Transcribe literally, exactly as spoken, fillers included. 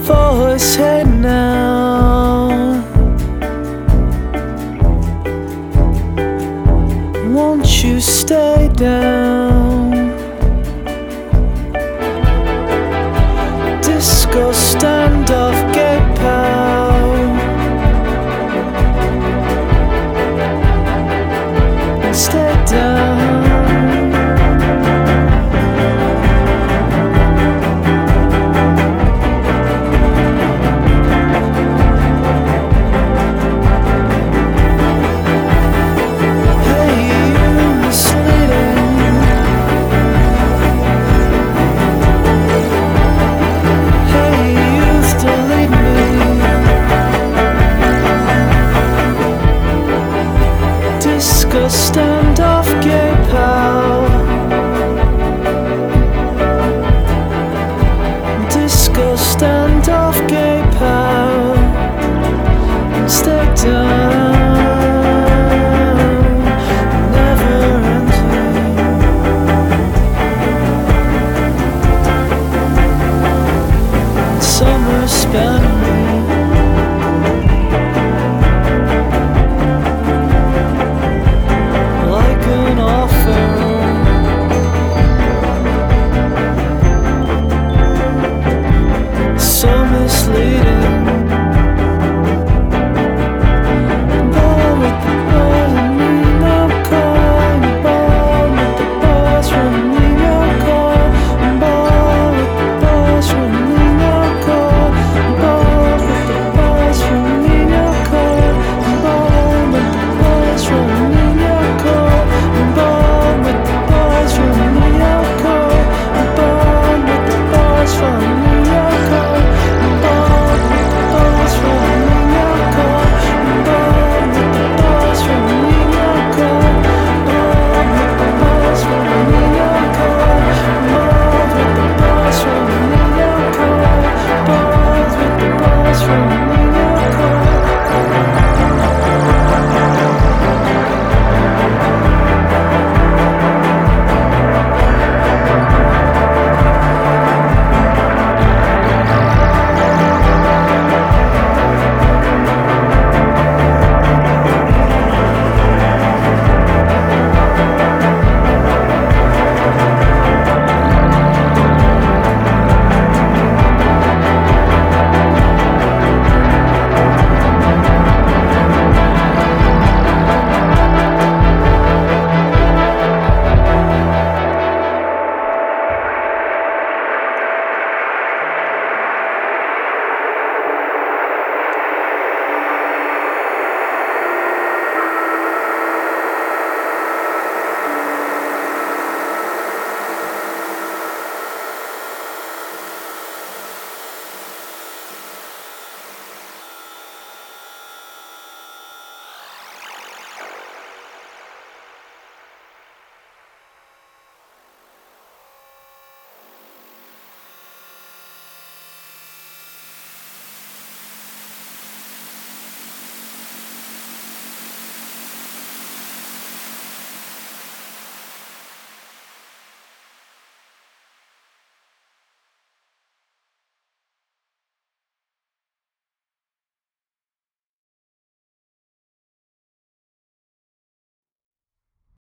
voice, hey now, won't you stay down? Disco standoff, gay pow, stay down. Disco standoff, gay pal. Disco standoff, gay pal. Stay down, never ending. Summer spending. Misleading. Ball with the boys and me, I'm calling the ball with the boys from me.